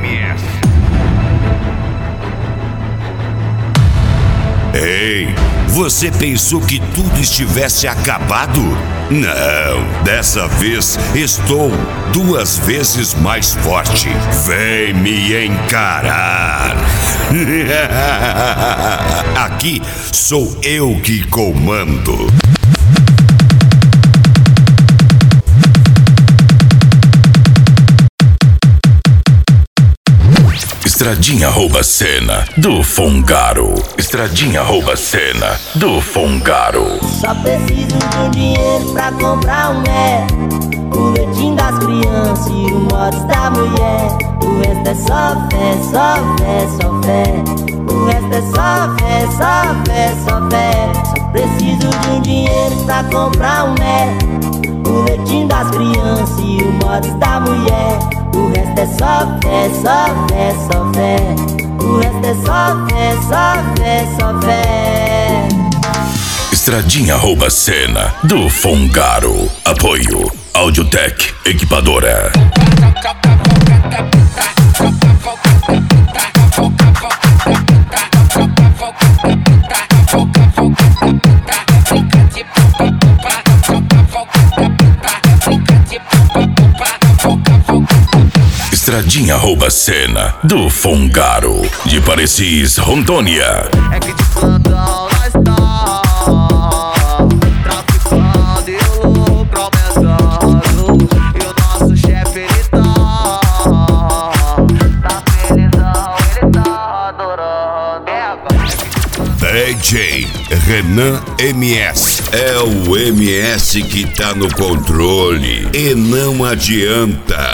MS. Ei, você pensou que tudo estivesse acabado? Não, dessa vez estou 2 vezes mais forte. Vem me encarar. Aqui sou eu que comando. Estradinha rouba cena do Fongaro. Estradinha rouba cena do Fongaro. Só preciso de um dinheiro pra comprar um o leitinho das crianças e o modos da mulher. O resto é só fé, só fé, só fé. O resto é só fé, só fé, só fé. Só preciso de um dinheiro pra comprar um o leitinho das crianças e o modos da mulher. O resto é só fé, só fé, só fé. O resto é só fé, só fé, só fé. Estradinha rouba cena do Fongaro. Apoio Audiotech Equipadora. Estradinha rouba cena do Fongaro. De Parecis, Rondônia. É que de plantão nós tá traficando e o lucro aumentando. E o nosso chefe ele tá felizão, ele tá adorando. DJ Renan MS. É o MS que tá no controle. E não adianta.